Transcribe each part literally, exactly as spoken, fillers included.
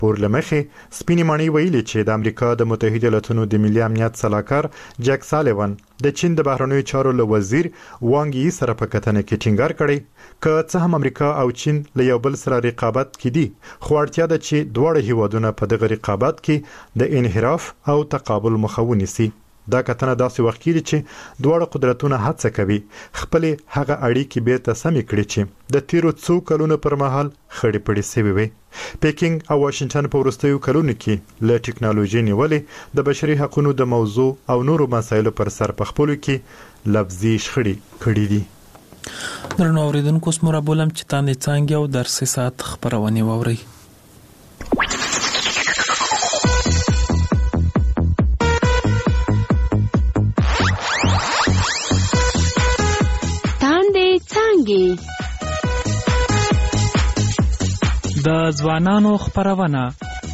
راپور لمخې سپینې ماڼۍ ویلي چې د امریکا د متحده ایالاتونو د ملي امنیت سلاکار جک سالیوان د چین د بهرنیو چارو له وزیر وانګ یي سره په کتنه کې ټینګار کړی که څه هم امریکا او چین له یو بل سره رقابت کې دي خو اړتیا ده چې دواړه هیوادونه په دغه رقابت کې د انحراف او تقابل مخه ونیسي. دا کتنه داسې وخت کې چې دواړه قدرتونه هڅه کوي خپل هغه اړیکې بیرته سمې کړي چې د تیرو څو کلونو پر مهال خړې پړې سوي وي. پیکینګ او واشنگټن په وروستیو کلونو کې له ټکنالوژي نیولې د بشري حقوقو د موضوع او نورو مسایلو پر سر په خپلو کې لفظي شخړې کړې دي. درنو اوریدونکو سمره بولم چې تاندې څنګه او درس ساعت خبرونه ووري. د ځوانانو خبرونه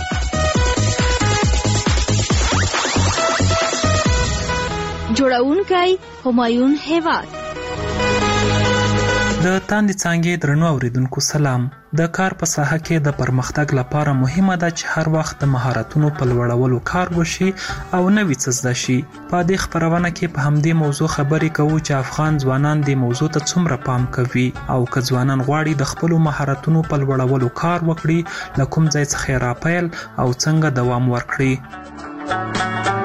جوړونکی همایون هیواد. د تاندې څنګه درنو اوریدونکو سلام. د کار په ساحه کې د پرمختګ لپاره مهمه ده چې هر وخت د مهارتونو په لوړولو کار وشي او نوې څه زده شي. په دې خبرونه کې په همدې موضوع خبرې کوو چې افغان ځوانان د موضوع ته څومره پام کوي او که ځوانان غواړي د خپل مهارتونو په لوړولو کار وکړي له کوم ځای څخه راپیل او څنګه دوام ورکړي.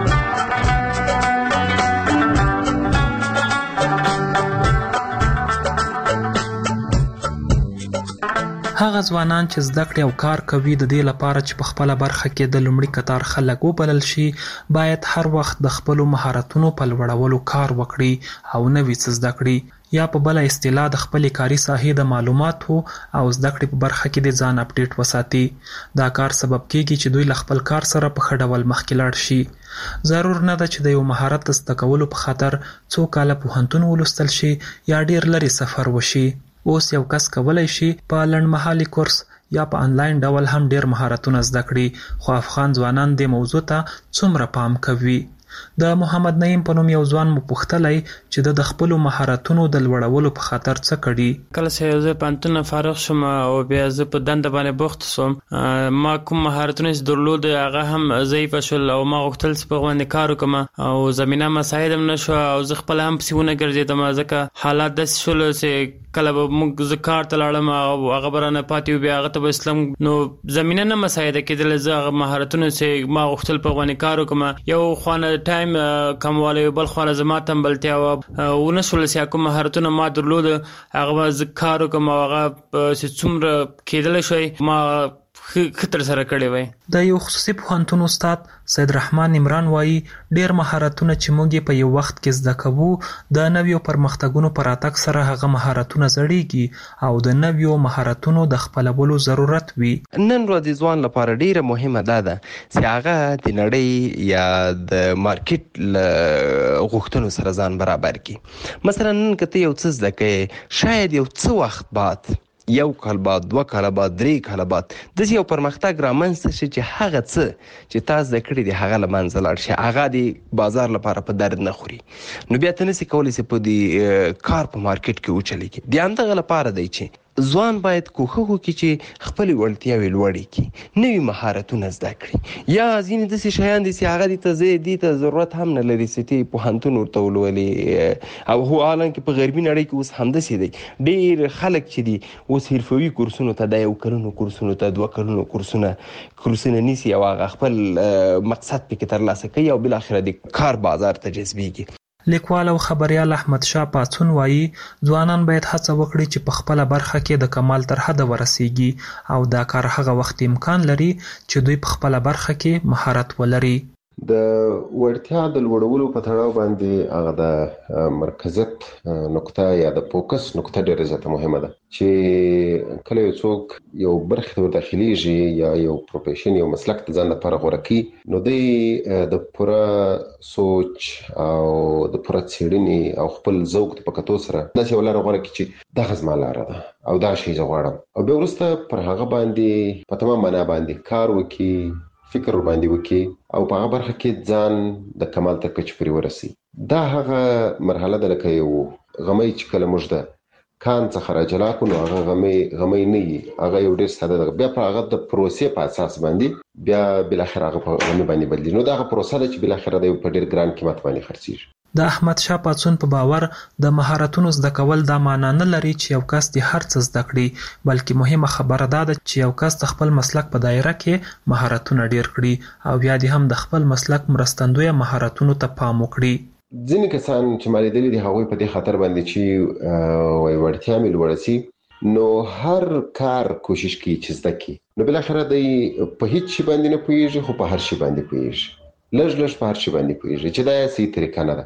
هغه ځوانان چې زده کړې او کار کوي د دې لپاره چې په خپل برخه کې د لومړي قطار خلک وبلل شي باید هر وخت د خپل مهارتونو په لوړولو کار وکړي او نوې څه زده کړي یا په بل اصطلاح د خپل کاري ساحې د معلوماتو او زده کړې په برخه کې د ځان اپډیټ وساتي. دا کار سبب کیږي چې دوی له خپل کار سره په ښه ډول مخکې لاړ شي. ضرور نه ده چې د یو مهارت زده کولو په خاطر څو کاله پوهنتون ولوستل شي یا ډیر لري سفر وشي. اوس یو کس کولای شي په لنډمهالي کورس یا په انلاین ډول هم ډیر مهارتونه زده کړي. خو افغان ځوانان د موضوع ته څومره پام کوي؟ د محمد نعیم په نوم یو ځوان مو پوښتلی چې د خپل مهارتونو د لوړولو په خاطر څه کړي. کله چې زه پانتون فارغ شوم او بیا زه په دنده باندې بوخت شوم ما کوم مهارتونه چې درلود هغه هم ضعیف شول او ما غوښتل چې په باندې کار وکم او زمينه مساعد هم نشو او زه خپل هم پسونه ګرځیدم ځکه حالات د شول چې کله به موږ زکار تلاړم او هغه برانه پاتې بیا هغه ته اسلام نو زمينه نه مساعد کېدل زه مهارتونه چې ما غوښتل په باندې کار وکم یو خوانه ټایم کمواله بل خو زما تمبلتیا او ونشول چې کوم مهارتونه ما درلود هغه ذکر کوم هغه چې څومره کېدل شي ما خطر سره کړی وای. د یو خصوصي پوهنتون استاد سید رحمان عمران وایي ډیر مهارتونه چې موږ په یو وخت کې زده کوو د نویو پرمختګونو پر اتک سره هغه مهارتونه زړیږي او د نویو مهارتونو د خپلولو ضرورت وي. نن ورځ ځوان لپاره ډیره مهمه ده چې هغه د نړۍ یا د مارکیټ غوښتنو سره ځان برابر کړي. مثلا نن کته یو څه زده کوي شاید یو څه وخت بعد یو کال بعد دوه کال بعد درې کال بعد د یو پرمختګ رامنځته شي چې هغه څه چې تاسو د کړی دی هغه لمنځه لاړ شي هغه د بازار لپاره په درد نه خوري نو بیا ته نسی کولی چې په دې کار په مارکیټ کې وچلېږي. د همدغه لپاره دی چې ځوان باید کوښښ وکړي چې خپلې وړتیاوې لوړې کړي نوي مهارتونه زده کړي یا ځینې داسې شیان دي چې هغه دې ته دې ته ضرورت هم نه لري چې ته پوهنتون ورته ولولې او هو حالانکه په غربي نړۍ کې اوس همداسې دی ډېر خلک چې دي اوس حرفوي کورسونو ته د یو کلونو کورسونو ته دوه کلونو کورسونه کورسونه نیسي او هغه خپل مقصد پکې ترلاسه کوي او بالاخره د کار بازار ته جذبېږي. لیکوال او خبریال احمد شاه پاڅون وایي ځوانان باید هڅه وکړي چې په خپل برخه کې د کمال تر حده ورسیږي او دا کار هغه وخت امکان لري چې دوی په خپل برخه کې مهارت ولري. د وړتیا د لوړولو په تړاو باندې هغه د مرکزیت نقطه یا د فوکس نقطه ډېره زیاته مهمه ده چې کله یو څوک یو برخه ته داخليږي یا یو پروفیشن یو مسلک ته ځان لپاره غوره کوي نو دی د پوره سوچ او د پوره څېړنې او خپل ذوق په کتو سره داسې یو لاره غوره کوي چې دغه زما لاره ده او دا شی زه غواړم او بیا وروسته پر هغه باندې په تمام معنا باندې کار وکړي فکر باندې وکړي او په هغه برخه کې ځان د کمال تر کچې پورې ورسي. دا هغه مرحله ده لکه یو غمی چې کله موږ د کان څخه راجلا کو نو هغه غمې غمې نه وي، هغه یو ډېر ساده ده. بیا په هغه د پروسې په اساس باندې بیا بلاخره هغه په غمې باندې بدلي. نو دا هغه پروسه ده چې بلاخره د په ډېر ګران قیمت باندې خرڅېږي. د احمد شاه پاڅون په باور د مهارتونو زده کول دا معنا نه لري چې یو کس د هر څه زده کړي، بلکې مهمه خبره دا ده چې یو کس د خپل مسلک په دایره کې مهارتونه ډیر کړي او بیا دې هم د خپل مسلک مرستندوی مهارتونو ته پام وکړي. ځینې کسان چې ما لیدلي دي هغوی په دې خاطر باندې چې وایي وړتیا مې لوړه سي، نو هر کار کوشش کوي چې زده کړي. نو بالاخره دی په هیڅ شي باندې نه پوهېږي، خو په هر شي باندې پوهېږي، لږ لږ په هر شي باندې پوهېږي، چې دا یې صحیح طریقه نه ده.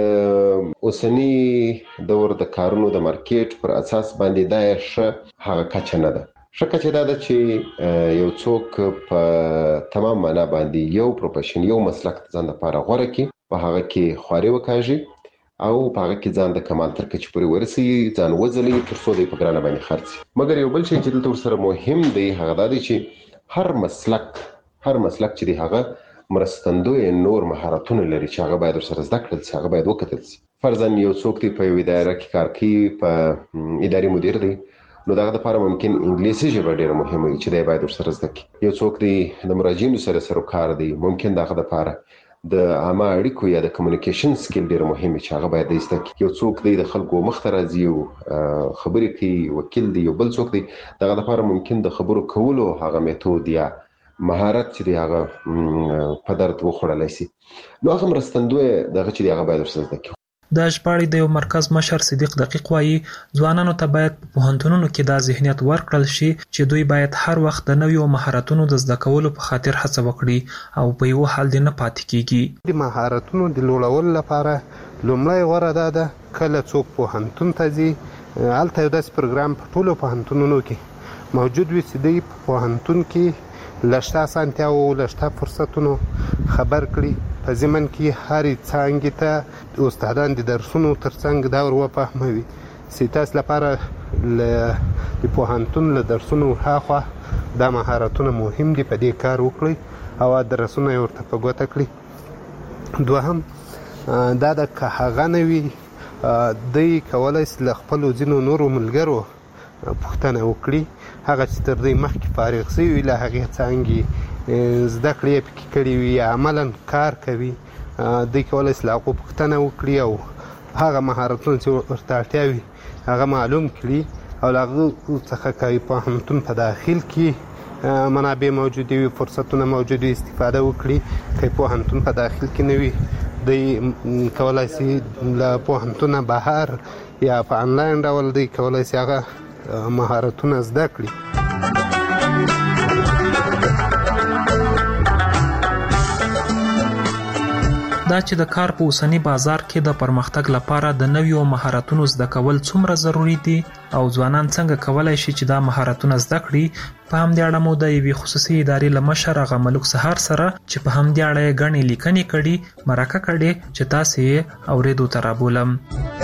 د اوسني دور د کارونو د مارکیټ پر اساس باندې دا یې ښه هغه کچه نه ده. ښه کچه دا ده چې یو څوک په تمام معنا باندې یو پروفیشن یو مسلک ځان لپاره غوره کړي، په هغه کې خواري وکاږي او په هغه کې ځان د کمال تر کچې پورې ورسوي، ځان وځلوي تر څو دی په ګرانه باندې خرڅ. مګر یو بل شی چې دلته ورسره مهم دی هغه دا دی چې هر مسلک هر مسلک چې دی هغه مرستندوی نور مهارتونه لري چې هغه باید ورسره زده کړل شي، هغه باید وکتل شي. فرضاً یو څوک دی په یوې دایره کې کار کوي، په اداري مدیر دی، نو دغه لپاره ممکن انګلیسي ژبه ډېره مهمه وي چې دی باید ورسره زده کړي. یو څوک دی د مراجعینو سره سروکار دی، ممکن دغه لپاره د عامه اړیکو یا د کمیونیکیشن سکیل ډېر مهم چې هغه باید زده کړي. یو څوک دی د خلکو مخ ته راځي او خبرې کوي، وکیل دی، یو بل څوک دی دغه لپاره ممکن د خبرو کولو هغه میتود یا مهارت چې دی هغه په درد وخوړلی شي، نو هغه مرستندوی دغه چې دی هغه باید ورسره زده کړي. د ژباړې د یو مرکز مشر صدیق دقیق وایي ځوانانو ته باید په پوهنتونونو کې دا ذهنیت ورکړل شي چې دوی باید هر وخت د نویو مهارتونو د زده کولو په خاطر هڅه وکړي او په یو حال دې نه پاتې کیږي. د مهارتونو د لوړولو لپاره لومړی غوره دا ده کله څوک پوهنتون ته ځي، هلته یو داسې پروګرام په ټولو پوهنتونونو کې موجود وي چې دوی په پوهنتون کې له شته اسانتیاوو له شته فرصتونو خبر کړي، په ضمن کې هرې څانګې ته استادان د درسونو ترڅنګ دا ور وفهموي چې تاسو لپاره د پوهنتون له درسونو هاخوا دا مهارتونه مهم دي، په دې کار وکړئ او درسونه یې ورته په ګوته کړي. دوهم دا د که هغه نه وي دوی کولی شي له خپلو ځینو نورو ملګرو پوښتنه وکړي، هغه چې تر دوی مخکې فارغ شوي وي له هغې څانګې زده کړې یې پکې کړي وي یا عملا کار کوي، دوی کولی شي له هغو پوښتنه وکړي او هغه مهارتونه چې ورته اړتیا وي هغه معلوم کړي او له هغو څخه که پوهنتون په داخل کې منابع موجودې وي، فرصتونه موجود وي، استفاده وکړي. که پوهنتون په داخل کې نه وي دوی کولی شي له پوهنتونه بهر یا په انلاین ډول دوی کولی شي هغه مهارتونه زده کړي. دا چې د کار په اوسنی بازار کې د پرمختګ لپاره د نویو مهارتونو زده کول څومره ضروری دي او ځوانان څنګه کولای شي چې دا مهارتونه زده کړي، په همدې اړه مو د یوې خصوصي ادارې له مشر هغه ملک سهار سره چې په همدې اړه یې ګڼې لیکنې کړي مرکه کړې چې تاسې یې اورېدو ته رابولم.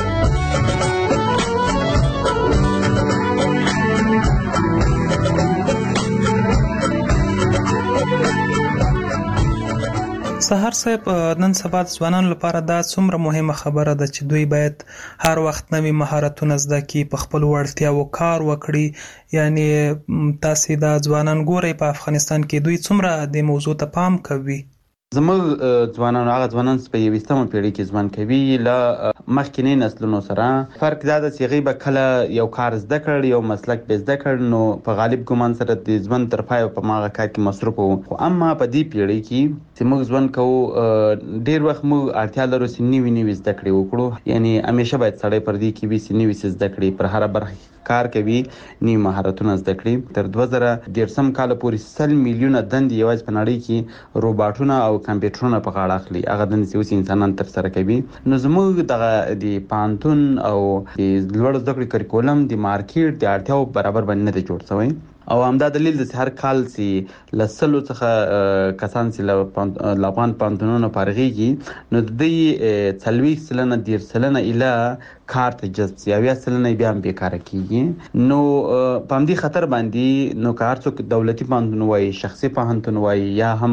سهار صاحب، نن سبا د ځوانانو لپاره دا څومره مهمه خبره ده چې دوی باید هر وخت نوي مهارتونه زده کړي، په خپلو وړتیاوو کار وکړي. یعنی تاسې دا ځوانان ګورئ په افغانستان کې دوی څومره د موضوع ته پام کوي؟ زموږ ځوانان هغه ځوانان چې په یویشتمه پیړۍ کې ژوند کوي له مخکینی نسلونو سره فرق دا ده چې هغوی به کله یو کار زده کړ، یو مسلک به زده کړ، نو په غالب ګمان سره د ژوند تر پایه په هغه کار کې مصروف وو. خو اما په دې پیړۍ کې چې موږ ژوند کوو ډېر وخت موږ اړتیا لرو چې نوي نوي زده کړې وکړو. یعنی همیشه باید سړی پر دې کې وي چې نوي څه زده کړي، پر هره برخه کار کوي، نوي مهارتونه زده کړي. تر دوه زره دېرشم کاله پورې سل میلیونه دندې یوازې په نړۍ کې روباټونه او کمپیوټرونه په غاړه اخلي، هغه دندې چې اوس انسانان ترسره کوي. نو زموږ دغه د پوهنتون او د لوړو زده کړې کریکولم د مارکیټ د اړتیاوو برابر باندې نه دی جوړ شوی او همدا دلیل د هر کال چې له سلو څخه کسان چې له افغان پوهنتونونو فارغېږي نو د دوی څلوېښت سلنه دېرش سلنه ایله کار ته جذب شي او یا سلنه بیا هم بیکاره کیږي. نو په همدې خطر باندې نو کار څوک دولتي پوهنتون وایي شخصي پوهنتون وایي یا هم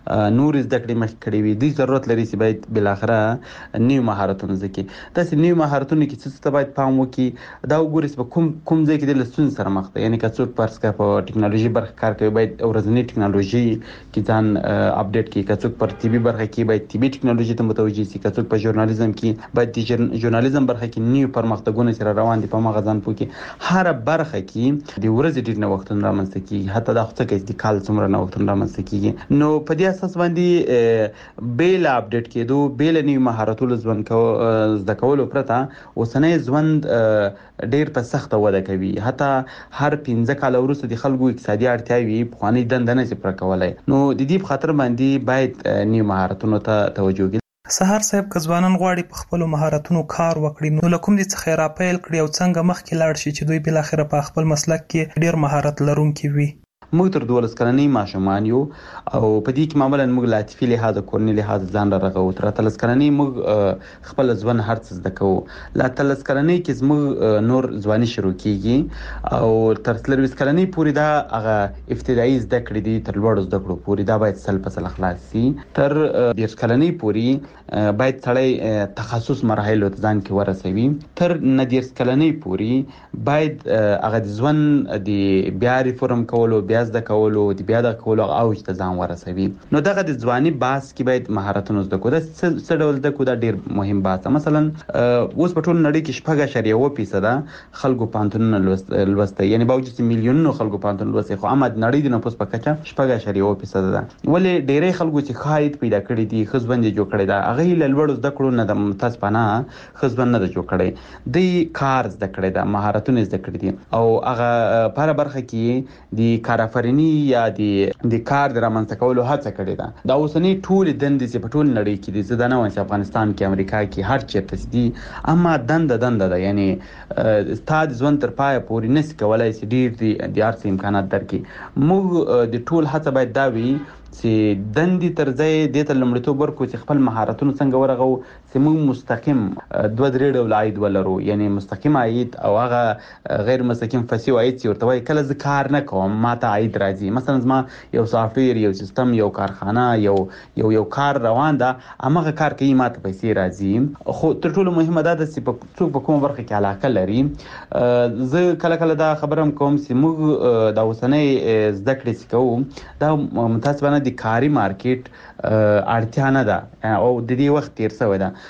نور زده کړې مخ کړې وي دوی ضرورت لري چې باید بالاخره نیو مهارتونه زده کړي. داسې نیو مهارتونه کې څه ته باید پام وکړي دا وګورئ په کوم کوم ځای کې د لستون سره مخ ده. یعنی که څوک پرس کا په ټکنالوژي برخه کار کوي باید ورځنی ټکنالوژي کې ځان اپډیټ کړي. که څوک پر طبي برخه کې باید طبي ټکنالوژي ته متوجي شي. که څوک په ژورنالیزم کې باید د ژورنالیزم برخه کې نیو پرمختګونه سره روان دي په مغه ځان پوکي. هر برخه کې د ورځې ډیر نوښتونه رامنځته کیږي حتی دا څه کې د کال څومره نوښتونه رامنځته کیږي. نو په دې اساس باندې بیل اپډیټ کېدو بیل نیو مهارتونو ځوان کو زده کولو پرته اوسنۍ ژوند ډیر په سخته وده کوي. حتی هر پنځه کال وروسته د خلکو اقتصادي اړتیاوي پخواني دنده نه شي پوره کولای. نو د دې په خاطر باندې باید نیو مهارتونو ته توجه وکړي. سهار صاحب که ځوانان غواړي په خپل مهارتونو کار وکړي نو له کوم دي څخه را پیل کړي او څنګه مخکې لاړ شي چې دوی بل اخره په خپل مسلک کې ډیر مهارت لرونکي وي. موږ تر دولس کلنۍ ماشومان یو او په دې کې معمولا موږ لا عاطفي لحاظ کورني لحاظ ځان را رغو. تر اتلس کلنۍ موږ خپل ځوان هر څه زده کوو. لا اتلس کلنۍ کې زموږ نور ځواني شروع کیږي او تر څلوېښت کلنۍ پورې دا هغه ابتدایي زده کړې دي تر لوړو زده کړو پورې دا باید سل په سل خلاص شي. تر دېرش کلنۍ پورې باید سړی تخصص مراحلو ته ځان کې ورسوي. تر نه دېرش کلنۍ پورې باید هغه د ژوند د بیا ریفورم کولو بیا زده کولو د بیا د کولو اوج ته ځان ورسوي. نو دغه د ځواني باس کې باید مهارتونه زده کړو. دا څه ډول زده کړو دا ډیر مهم باس. مثلا اوس په ټول نړۍ کې شپږ اعشاریه اووه فیصده خلکو پوهنتونونه لوستی یعنی باوجود چې میلیونونو خلکو پوهنتون لوستی خو اما د نړۍ د نفوس په کچه شپږ اعشاریه اووه فیصده ده. ولې ډیری خلکو چې ښه عاید پیدا کړي دي ښه ژوند یې جوړ کړی ده هغه یې له لوړو زده کړو نه د متاسفانه ښه ژوند نه ده جوړ کړی. دوی کار زده کړی ده مهارتونه زده کړي دي او هغه په هره برخه کې د کارآفریني یا د د کار د رامنځته کولو هڅه کړې ده. دا اوسنۍ ټولې دندې چې په ټول نړۍ کې دي زه دا نه وایم چې افغانستان کې امریکا کې هر چېرته دي اما دنده دنده ده یعنی ستا د ژوند تر پایه پورې نسي کولی چې ډېر د د هر څه امکانات درکړي. موږ د ټول هڅه باید دا وي چې دندې تر ځای دې ته لومړیتوب ورکړو چې خپل مهارتونه څنګه ورغو چې موږ مستقیم دوه درې ډوله عاید ولرو یعنی مستقیم عاید او هغه غیر مستقیم فسیو عاید چې ورته وایي کله زه کار نه کوم ما ته عاید راځي. مثلا زما یو سافټویر یو سیستم یو کارخانه یو یو یو کار روان ده هماغه کار کوي ما ته پیسې راځي. خو تر ټولو مهمه دا ده چې څوک په کومه برخه کې علاقه لري. زه کله کله دا خبره هم کوم چې موږ د اوسنۍ زده کړې چې کوو دا متاسفانه د کاري مارکیټ اړتیا نه ده او د دې وخت تیر شوی ده.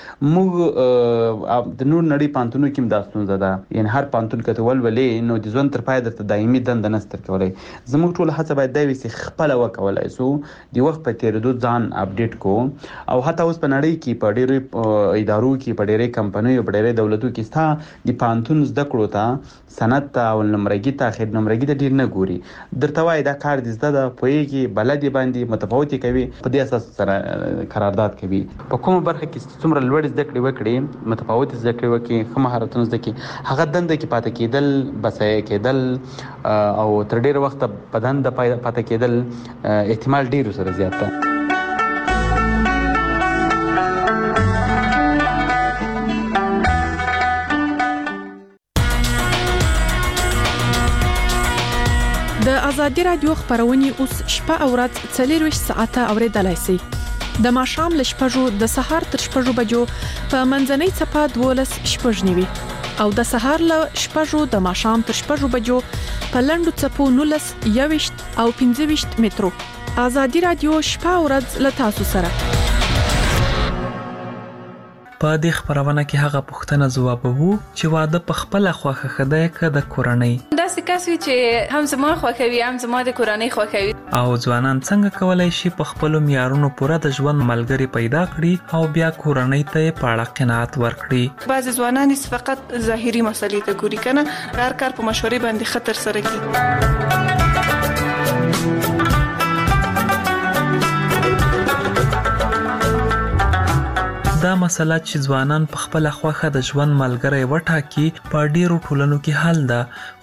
موږ د نور نړۍ پوهنتونونو کې هم دا ستونزه ده یعنی هر پوهنتون که ته ولولې نو د ژوند تر پایه درته دایمي دنده نشته درکولی. زموږ ټوله هڅه باید دا وي چې خپله وکولی شو د وخت په تېرېدو ځان اپډیټ کړو او حتی اوس په نړۍ کې په ډېرو ادارو کې په ډېرې کمپنیو په ډېرې دولتو کې ستا د پوهنتون زده کړو ته سند ته اول نمرګي ته اخر نمرګي ته ډېر نه ګوري. درته وایي دا کار دې زده ده پوهېږي بلد یې باندې متفاوتې کوي په دې اساس سره قرارداد کوي. په کومه برخه کې څومره لوړې زده کړې وکړي متفاوتې زده کړې وکړي ښه مهارتونه زده کړي هغه دنده کې پاتې کېدل بسایه کېدل او تر ډېره وخته په دنده پاتې کېدل احتمال ډېر سره زیات ده. د ازادي رادیو خبرونه اوس شپه او ورځ څلور ساعته اوریدلای شئ. د ماښام له شپږو د سهار تر شپږو بجو په منځنۍ څپه دولس شپږ نیوي او د سهار له شپږو د ماښام تر شپږو بجو په لنډو څپو نولس یويشت او پنځه ویشت مترو. ازادي رادیو شپه او ورځ له تاسو سره. په دې خبرونه کې هغه پوښتنه ځوابوو چې واده په خپل خوخه خدای ک د کورنۍ داسې کس وي چې هم زما خوښوي هم زما د کورنۍ خوښوي او ځوانان څنګه کولای شي په خپل معیارونو پوره د ژوند ملګری پیدا کړي او بیا کورنۍ ته په اړه قناعت ورکړي. بعض ځوانان فقط ظاهري مسلې ته ګوري کنه هر کار په مشورې باندې خطر سره کوي. دا مسله چې ځوانان په خپل خوخه د ژوند ملګری وټاکي په ډیرو ټولنو کې حل ده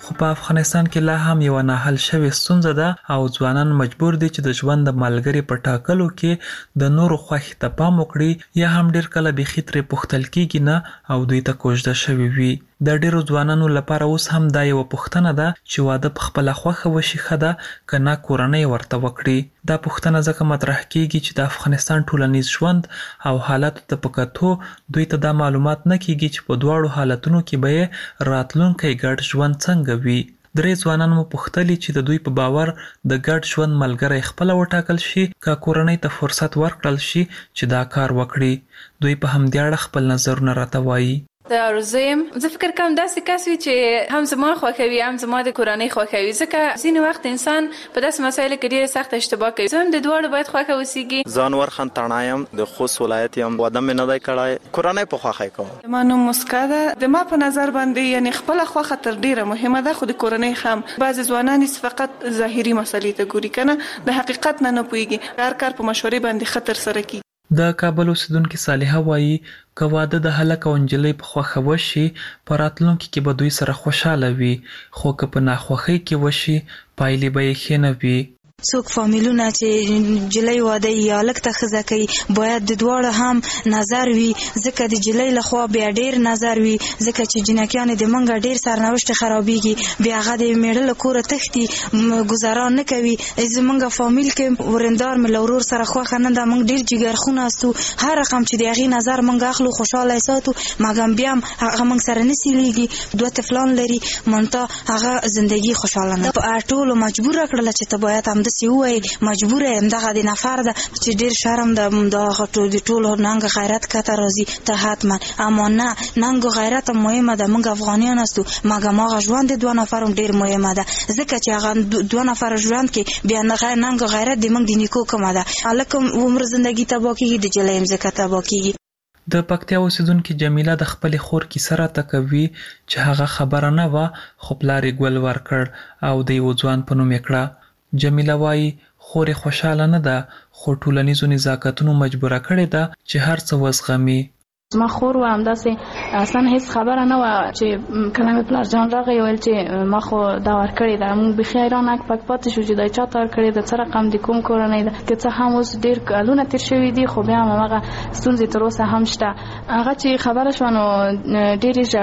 خو په افغانستان کې لا هم یو نه حل شوی ستونزه ده او ځوانان مجبور دي چې د ژوند د ملګري په ټاکلو کې د نورو خوښې ته پام وکړي یا هم ډیر کله بېخي ترې پوښتل کېږي نه او دوی ته کوژده شوي وي. د ډیرو ځوانانو لپاره اوس هم دا یوه پوښتنه ده چې واده په خپله خوښه وشي ښه ده که نه کورنۍ ورته وکړي. دا پوښتنه ځکه مطرح کېږي چې د افغانستان ټولنیز ژوند او حالاتو ته په کتو دوی ته دا معلومات نه کېږي چې په دواړو حالتونو کې به یې راتلونکی ګډ ژوند څنګه وي. درې ځوانان مو پوښتلي چې د دوی په باور د ګډ ژوند ملګری خپله وټاکل شي که کورنۍ ته فرصت ورکړل شي چې دا کار وکړي. دوی په همدې اړه خپل نظرونه راته وایي. د ارزویم زه فکر کوم داسې کس وي چې هم زما خوښوي هم زما د کورنۍ خوښوي، ځکه ځینې وخت انسان په داسې مسایلو کې ډېره سخته اشتباه کوي. زه هم د دواړو باید خوښه اوسېږي. زه انور خان تڼا یم، د خوست ولایت یم. واده مې نه دی کړی، کورنۍ په خوښه کوم. زما نوم مسکا ده. د ما په نظر باندې یعنی خپله خوښه تر ډېره مهمه ده، خو د کورنۍ هم بعضې ځوانان فقط ظاهري مسلې ته ګوري که نه د حقیقت نه نه پوهېږي. هر کار په مشورې باندې ښه ترسره کېږي. د کابل اوسیدونکې صالحه وایي که واده د هلک او نجلۍ په خوښه وشي په راتلونکي کې به دوی سره خوشحاله وي، خو که په ناخوښۍ کې وشي پایلې به یې ښې نه وي. څوک فامیلونه چې جلۍ واده یا هلک ته ښځه کوي باید د دواړو هم نظر وي، ځکه د جلۍ لخوا بیا ډېر نظر وي، ځکه چې جنکیانې د منګه ډېر سرنوشت خرابېږي، بیا هغه د میړه له کوره تښتي ګزاران نه کوي. زمونږ فامیل کې ورندار مې له ورور سره خوښه نه ده، موږ ډېر جګرخونه استو، هر رقم چې د هغې نظر موږ اخلو خوشحاله یې ساتو، مګم بیا هم هغه موږ سره نه سیلیږي. دوه طفلان لري، منتها هغه زندګي خوشحاله نه. په ټولو مجبوره کړله چې ته باید هم داسې ووایي، مجبوره یم دغه د نفر ده چې ډېر شرم ده دغه د ټولو ننګ غیرت کته راځي ته حتما. اما نه، ننګ غیرت هم مهمه ده، موږ افغانیان استو، مګم هغه ژوند د دوه نفر هم ډېر مهمه ده، ځکه چې هغه دوه نفر ژوند کې بیا ننګ غیرت د موږ د نیکو کمه ده. هلک هم عمر زندګي تباه کېږي، د جلۍ هم ځکه تباه کېږي. د پکتیا اوسیدونکې جمیله د خپلې خور کیسه راته کوي چې هغه خبره نه وه خو پلار یې ګل ورکړ او د یوه ځوان په نوم یې کړه. جمیله وایي خور یې خوشحاله نه ده خو ټولنیزو نزاکتونو مجبوره کړې ده چې هر څه وزغمي. زما خور و همداسې اصلا هیڅ خبره نه وه چې کله مې پلار جان راغی ویل چې ما خو دا ورکړې ده. موږ بیخي حیران اک پک پاتې شو چې دا چا ته ورکړې ده، څه رقم د کوم کورنۍ ده. که څه هم اوس ډېر کلونه تېر شوي دي خو بیا هم هماغه ستونزې تر اوسه هم شته. هغه چې خبره شوه نو ډېر یې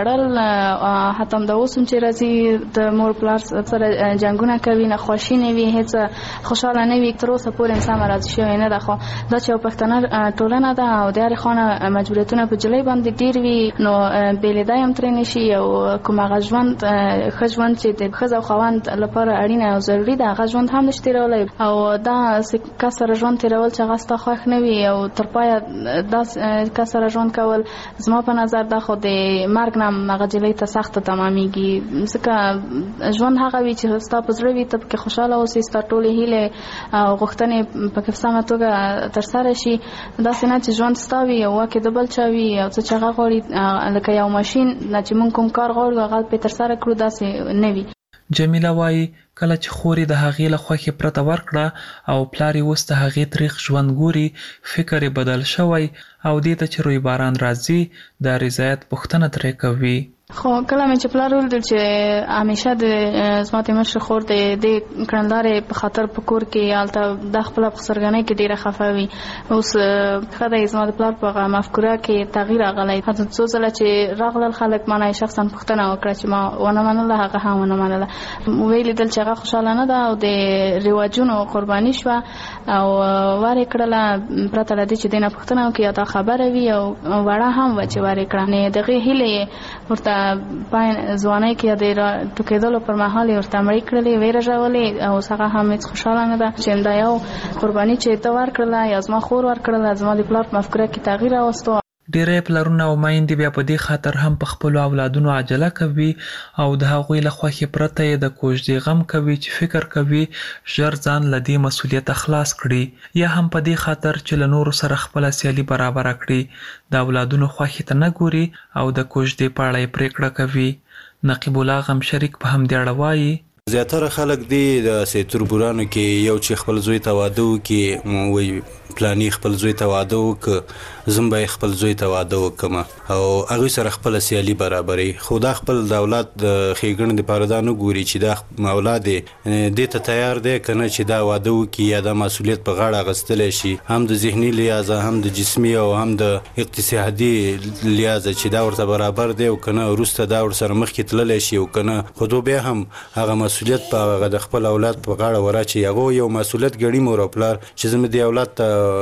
ژړل، حتی همدا اوس هم چې راځي د مور پلار سره جنګونه کوي، ناخوښي نه وي، هېڅ خوشحاله نه وي، تر اوسه پورې انسان راضي شوی نه ده. خو دا چې یو پښتنه ټولنه ده او د هرې خوا مجبوریتونه په جلۍ باندې ډېر وي، نو بېلېدا هم ترې نه شي. او کوم هغه ژوند ښه ژوند چې د ښځه او خاوند لپاره اړینه او ضروري ده هغه ژوند هم نشي تېرولی. او دا کس سره ژوند تېرول چې هغه ستا خوښ نه وي او تر پایه دا کس سره ژوند کول زما په نظر دا خو د مرګ نه هم هغه جلۍ ته سخته تمامېږي، ځکه ژوند هغه وي چې ستا په زړه وي، ته پکې خوشحاله اوسې، ستا ټولې هیلې او غوښتنې پکې په سمه توګه ترسره شي. داسې نه چې ژوند ستا وي او واکې د بل چا وي او څه چې هغه غواړي لکه یو ماشین نه چې موږ کوم کار غواړو هغه پرې ترسره کړو، داسې نه وي. جمیله وایي کله چې خور یې د هغې له خوښې پرته ورکړه او پلار یې اوس د هغې تریخ ژوند ګوري، فکر یې بدل شوی او دې ته چې روی باران راځي د رضایت پوښتنه ترې کوي. خو کله مې چې پلار ولیدل چې همیشه د زما د مشر خور د دې کړندارې په خاطر په کور کې هلته د خپله په سرګنۍ کې ډېره خفه وي. اوس ښه دی زما د پلار په مفکوره کې تغییر راغلی، حتی څو ځله چې راغلل خلک ما نه شخصا پوښتنه وکړه چې ما ونه منله، هغه هم ونه منله. ویې لیدل چې هغه خوشحاله نه ده او د رواجونو قرباني شوه او ورې کړله پرته له دې چې دې نه پوښتنه وکړي یا دا خبره وي او وړه هم وه چې ورې کړه. د هغې هیلې یې ورته پای ځوانۍ کې د ټوکېدلو پر مهال یې ورته مړې کړلې، ویې رژولې او اوس هغه هم هېڅ خوشحاله نه ده چې دا یو قرباني چې ته ورکړله یا زما خور ورکړله زما د پلار په مفکوره کې تغییر راوستو. ډېری پلرونه او میندې بیا په دې خاطر هم په خپلو اولادونو عجله کوي او د هغوی له خوښې پرته یې د کوژدې غم کوي چې فکر کوي ژر ځان له دې مسؤلیته خلاص کړي، یا هم په دې خاطر چې له نورو سره خپله سیالي برابره کړي د اولادونو خوښې ته نه ګوري او د کوژدې په اړه یې پرېکړه کوي. نقیب الله غم شریک په همدې اړه وایي زیاتره خلک دی د سیتوربورانو کې یو چې خپل زوی ته واده وکړي وایي پلانی خپل زوی ته واده وکړه زم به خپل زوی ته واده وکړم او هغه سره خپل سیالي برابرې خو دا خپل د اولاد د ښېګڼې دپاره دا نه ګوري چې دا اولاد دې ته تیار دی که نه چې دا واده وکړي یا دا مسؤلیت په غاړه اخیستلی شي هم د ذهني لحاظه هم د جسمي او هم د اقتصادي لحاظه چې دا ورته برابر دی او که نه وروسته دا ورسره مخکې تللی شي او که نه خو بیا هم هغه مسؤلیت په هغه د خپل اولاد په غاړه وراچي هغه یو مسؤلیت ګڼي مور او پلار چې زه مې دې اولاد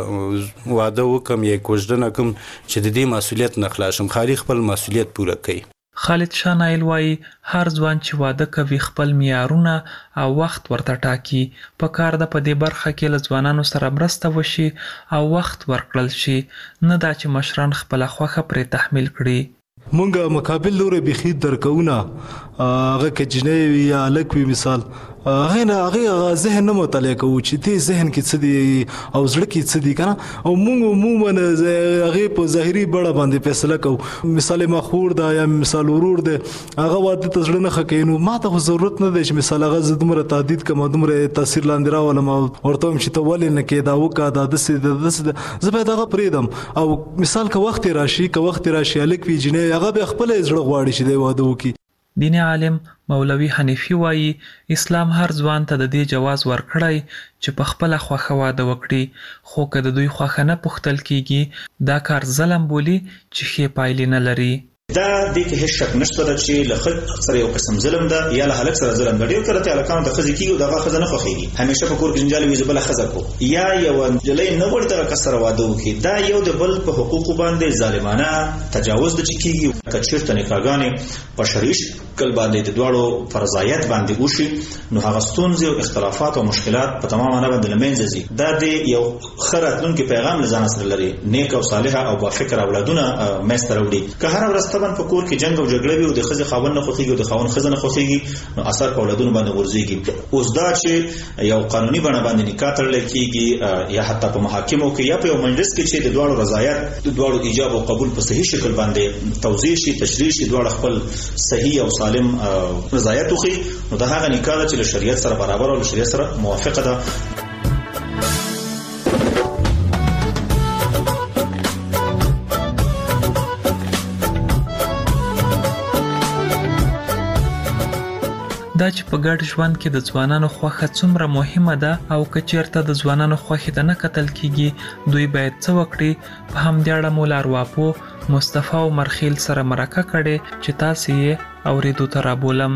ته واده وکړم یا کوژدنه کوم چې د دې مسؤلیت نه خلاص شم خالي خپل مسؤلیت پوره کوي. خالد شاه نایل وایي هر ځوان چې واده کوي خپل معیارونه او وخت ورته ټاکي په کار ده په دې برخه کې له ځوانانو سره مرسته وشي او وخت ورکړل شي نه دا چې مشران خپله خوښه پرې تحمیل کړي. مونږه مقابل لوري بخید درکونه هغه کجنې وی یا الک وی مثال هغه نه هغه ذهن نه مطالعه کوي چې دې ذهن کې څه دی او زړه کې څه دی کنه او مونږ عموما هغه په ظاهري بڑا باندې فیصله کوو مثال ما خور دا یا مثال ورور دی هغه واده ته زړه نه خکینو ما ته ضرورت نه دی چې مثال هغه زدمره تعدید کوم دمره تاثیر لاندې راولم ورته چې ته ولې نه کې دا وکا دا د سې د سې زه به دا پریدم او مثال که وخت راشي که وخت راشي الک وی جنې هغه به خپل زړه غواړي چې دی واده وکي. دیني عالم مولوي حنیفي وایي اسلام هر ځوان ته د دې جواز ورکړی چې په خپله خوښه واده وکړي خو که د دوی خوښه نه پوښتل کیږي دا کار ظلم بولي چې ښې پایلې نه لري. دا د کې هیڅ شک نشته چې له خځ سره یو قسم ظلم ده یا له هلک سره ظلم ده. ډېر کله ته هلکانو د ښځې کېږي دغه ښځه نه خوښېږي همیشه په کور کې جنجال وي زه بله ښځه کو یا یوه نجلۍ نه غواړي دغه کس سره واده وکړي دا یو د بل په حقوقو باندې ظالمانه تجاوز ده چې کېږي. که چېرته نکاحګانې په شرعي شکل باندې د دواړو فرضایت باندې وشي نو هغه ستونزې او اختلافات او مشکلات په تمامه معنه باندې له منځه ځي. دا د یو ښه راتلونکي پیغام له ځانه سره لري نیک او صالحه او بافکره اولادونه منځته راوړي. که هره ورځ په کور کې جنگ او جګړه وي او د ښځې خاوند نه خوښېږي او د خاوند ښځه نه خوښېږي نو اثر په اولادونو باندې غورځېږي. اوس دا چې یو قانوني بڼه باندې نکاح تړلی کېږي یا حتی په محاکمو کې یا په یو مجلس کې چې د دواړو رضایت د دواړو ایجاب او قبول په صحیح شکل باندې توضیح شي تشریح شي دواړه خپل صحیح او سالم رضایت وښيي نو دا هغه نکاح ده چې له شریعت سره برابر او له شریعت سره موافقه ده. دا چې په ګډ ژوند کې د ځوانانو خوښه څومره مهمه ده او که چېرته د ځوانانو خوښې ته نه کتل کیږي دوی باید څه وکړي. په همدې اړه مو لارواپو مصطفی عمر خیل سره مرکه کړې چې تاسې یې اورېدو ته رابولم.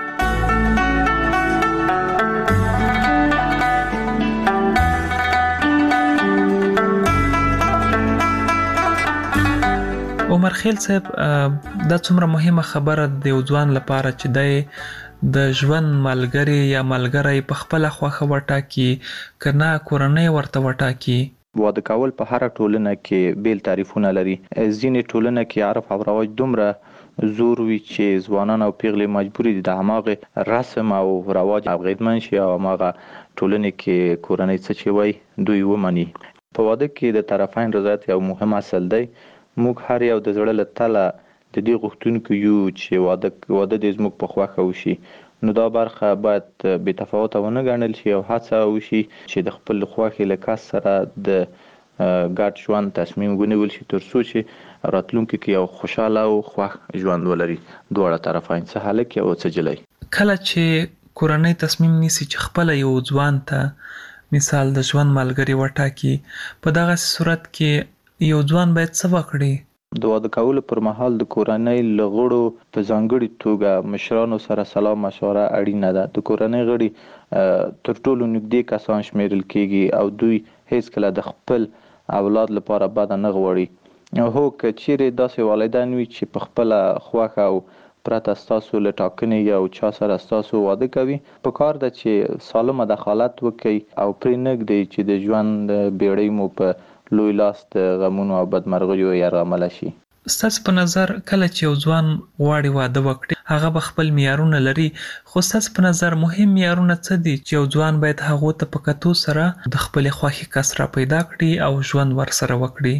عمر خیل صاحب دا څومره مهمه خبره د یو ځوان لپاره چې دی د ژوند ملګری یا ملګری په خپله خوښه وټاکي که نه کورنۍ ورته وټاکي. واده کول په هره ټولنه کې بیل تعریفونه لري. ځینې ټولنه کې عرف او رواج دومره زور وي چې ځوانان او پیغلې مجبوري دي د هماغې رسم او رواج اغېزمن شي او هماغه ټولنې کې کورنۍ څه چې وایي دوی ومني. په واده کې د طرفین رضایت یو مهم اصل دی. موږ هر یو د زړه له تله د دې غوښتونکو یو چې واده واده دې زموږ په خوښه وشي نو دا برخه باید بې تفاوته ونه ګڼل شي او هڅه وشي چې د خپل خوښې له کس سره د ګډ ژوند تصمیم ونیول شي تر څو چې راتلونکي کې یو خوشحاله او خوښ ژوند ولري دواړه طرفین څه هلک او څه جلۍ. کله چې کورنۍ تصمیم نیسي چې خپله یو ځوان ته مثال د ژوند ملګری وټاکي په دغسې صورت کې یو ځوان باید څه وکړي؟ د واده کولو پر مهال د کورنۍ له غړو په ځانګړي توګه مشرانو سره سلا مشوره اړینه ده. د کورنۍ غړي تر ټولو نږدې کسان شمیرل کیږي او دوی هیڅکله د خپل اولاد لپاره بده نه غواړي. هو که چیرې داسې والدین وي چې په خپله خوښه او پرته ستاسو له ټاکنې یو چا سره ستاسو واده کوي په کار ده چې سالمه دخالت وکړي او پرې نه ږدئ چې د ژوند بیړۍ مو په لوی لاس د غمونو او بدمرغیو یرغمله شي. ستاسو په نظر کله چې یو ځوان غواړي واده وکړي هغه به خپل معیارونه لري خو ستاسو په نظر مهم معیارونه څه دي چې یو ځوان باید هغو ته په کتو سره د خپلې خوښې کس را پیدا کړي او ژوند ورسره وکړي؟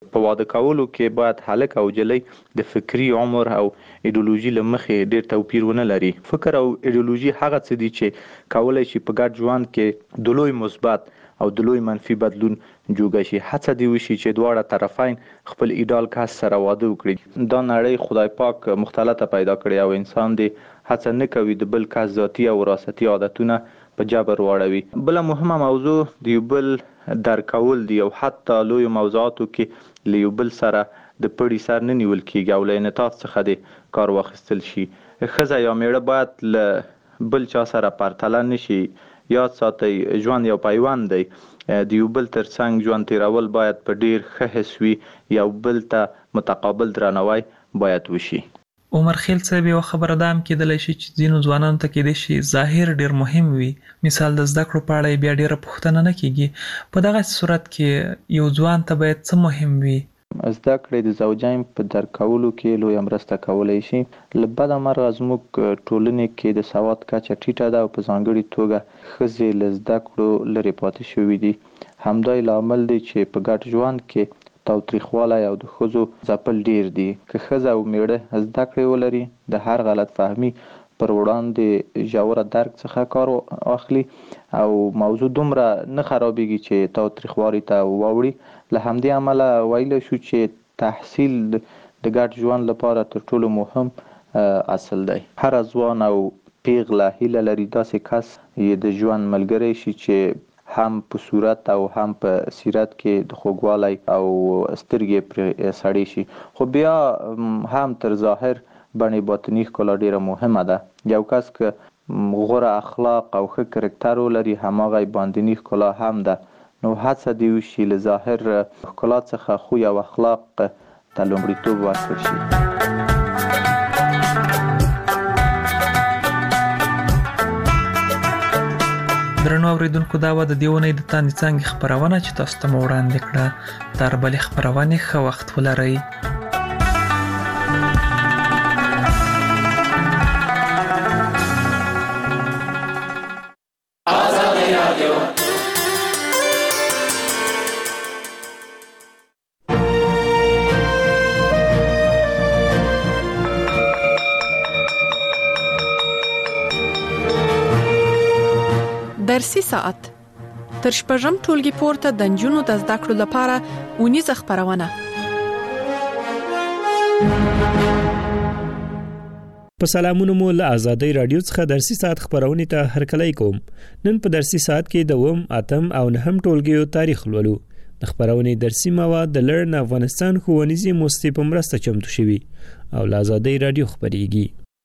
په واده کولو کې باید هلک او جلۍ د فکری عمر او ایدئولوژي له مخې ډیر توپیر ونه لري. فکر او ایدئولوژي هغه څه دي چې کولای شي په ګډ ژوند کې د لوی مثبت او د لوی منفي بدلون جوګه شي. هڅه دی وشي چې دواړه طرفین خپل ایډال کس سره واده وکړي. دا نړۍ خدای پاک مختلطه پیدا کړې او انسان دی هڅه نه کوي د بل کس ذاتي او وراثتي عادتونه په جبر واړوي. بل مهمه موضوع د یو بل درکول دی او حتی لوی موضوعاتو کې له یو بل سره د پړي سر نه نیول کیږي او له انعطاف څخه د کار واخیستل شي. ښځه یا میړه باید له بل چا سره پرتله نشي. یاد ساتئ ژوند یو پیوند دی. د یو بل ترڅنګ ژوند تیرول باید په ډیر ښه حس وي. یو بل ته متقابل درناوی باید وشي. عمر خیل صاحب یو خبره ده هم کېدلی شي چې ځینو ځوانانو ته کېدای شي ظاهر ډیر مهم وي. مثال د زده کړو په اړه بیا ډیره پوښتنه نه کیږي. په دغه صورت کې یو ځوان ته باید څه مهم وي؟ زده کړې د زوجین په درکولو کې لویه مرسته کولی شي. له بده مرغه زموږ ټولنې کې د سواد کچه ټیټه ده او په ځانګړې توګه ښځې له زده کړو لرې پاتې شوي دي. همدا یې لامل دی چې په ګډ ژوند کې تاوتریخوالی او د ښځو ځپل ډیر دي. که ښځه او میړه زده کړې ولري د هر غلط فهمي پر وړاندې ژوره درک څخه کار واخلي او موضوع دومره نه خرابېږي چې تاوتریخوالي ته واوړي. له همدې امله ویلی شو چې تحصیل د ګډ ژوند لپاره تر ټولو مهم اصل دی. هر ځوان او پیغله هیله لري داسې کس یې د ژوند ملګری شي چې هم په صورت او هم په سیرت کې د خوږوالی او سترګې پرې سړې شي. خو بیا هم تر ظاهر بڼې باطني ښکلا ډیره مهمه ده. یو کس که غوره اخلاق او ښه کرکټر ولري هماغه باطني ښکلا هم ده. نو هڅه دې وشي له ظاهر ښکلا څخه خوی او اخلاق ته لومړیتوب ورکړل شي. درنو اوریدونکو دا وه د دې اونۍ د تاندې څانګې خپرونه چې تاسو ته مو وړاندې کړه. تر بلې خپرونې ښه وخت ولرئ. درسي ساعت تر شپږم ټولګي پورته د نجونو د زده کړو لپاره اونیزه خپرونه. په سلامونو مو له آزادۍ رادیو څخه درسي ساعت خپرونې ته هرکلی کوم. نن په درسي ساعت کې د اووم، اتم او نهم ټولګیو تاریخ لولو. د خپرونې درسي مواد د لرن افغانستان ښوونیزې موسسې په مرسته چمتو شوي او له آزادۍ رادیو خپرېږي.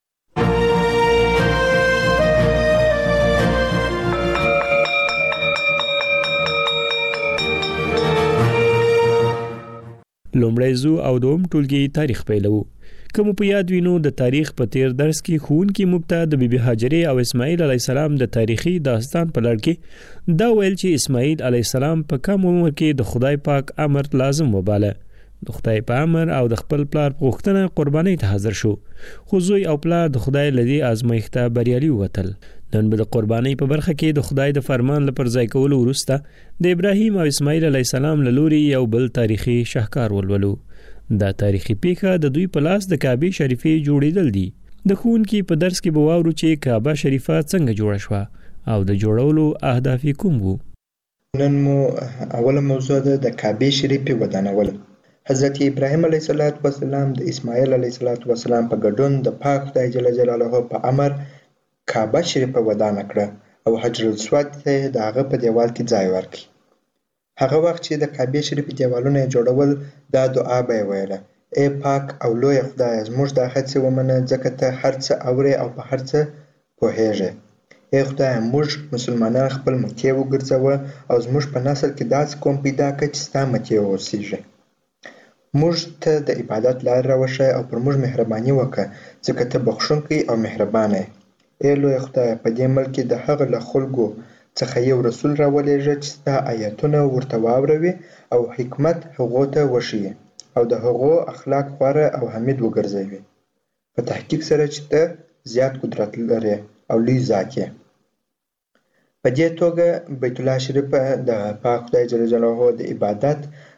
لومړی زو او دوم ټولګي تاریخ پیلو. کوم په یاد وینو د تاریخ په تیر درس کې ښوونکي موږ ته د بیبي هاجرې او اسماعیل علیه السلام د تاریخي داستان په لړ کې دا ویل چې اسماعیل علیه السلام په کم عمر کې د خدای پاک امر لازم وباله. د خدای په امر او د خپل پلار په غوښتنه قربانۍ ته حاضر شو. خو زوی او پلار د خدای له دې ازمایښته بریالي ووتل. نن به د قربانۍ په برخه کې د خدای د فرمان له پرځای کولو وروسته د ابراهیم او اسماعیل علیه السلام له لوري یو بل تاریخي شاهکار ولولو. دا تاریخي پیښه د دوی په لاس د کعبې شریفې جوړېدل دي. د ښوونکي په درس کې به واورو چې کعبه شریفه څنګه جوړه شوه او د جوړولو اهداف یې کوم وو. نن مو اوله موضوع ده د کعبې شریفې ودانول. حضرت ابراهیم علیه السلام د اسماعیل علیه السلام په ګډون د پاک خدای جل جلاله په امر کعبه شریفه ودانه کړه او حجر الاسود ته د هغه په دیوال کې ځای ورکړ. هغه وخت چې د کعبې شریفې دیوالونه جوړول دا دعا به یې ویله: ای پاک او لوی خدای، زموږ دا هڅې ومنه ځکه ته هر څه اورې او په هر څه پوهېږې. ای خدای، موږ مسلمانان خپل مکې وګرځوه او زموږ په نسل کې داسې قوم پیدا کړه چې ستا مکې واوسېږي. موږ ته د عبادت لار راوښیه او پر موږ مهرباني وکړه ځکه ته بخښونکی او مهربانه یې. ای لوی خدای، په دې ملک کې د هغه له خلکو څخه یو رسول راولېږه چې ستا آیتونه ورته واوروي او حکمت هغو ته وښیي او د هغو اخلاق غوره او حمید وګرځوي، په تحقیق سره چې ته زیات قدرت لرې او لوی ذات یې. په دې توګه بیت الله شریف د پاک خدای جل جلاله د عبادت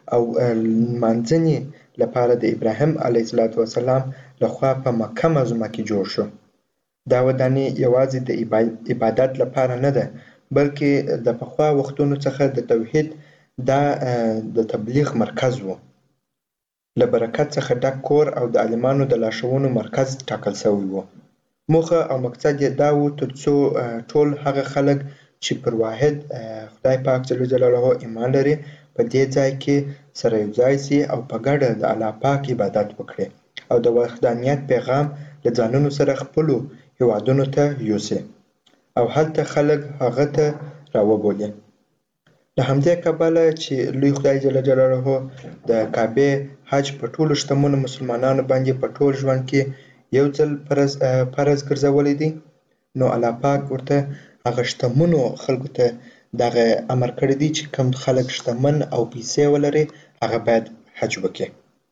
او لمانځنې لپاره د ابراهیم علیه السلام لخوا په مکه معظمه کې جوړ شو. دا ودانۍ یوازې د عبادت لپاره نه ده، بلکې د پخوا وختونو څخه د توحید دا د تبلیغ مرکز و. له برکت څخه ډک کور او د عالمانو د لارښوونو مرکز ټاکل شوی و. موخه او مقصد یې دا و ترڅو ټول هغه خلک چې پر واحد خدای پاک جل جلاله ایمان لري په دې ځای کې سره یو ځای سي او په ګډه د الله پاک عبادت وکړي او د وحدانیت پیغام له ځانونو سره خپلو هیوادونو ته یوسي او هلته خلک هغه ته راوبولي. له همدې کبله چې لوی خدای جل جلاله د کعبې حج په ټولو شتمنو مسلمانانو باندې په ټول ژوند کې یو ځل فرض فرض ګرځولی دی، نو الله پاک ورته هغه شتمنو خلکو ته دغه امر کړی دی چې کوم خلک شتمن او پیسې ولري هغه باید حج وکړي.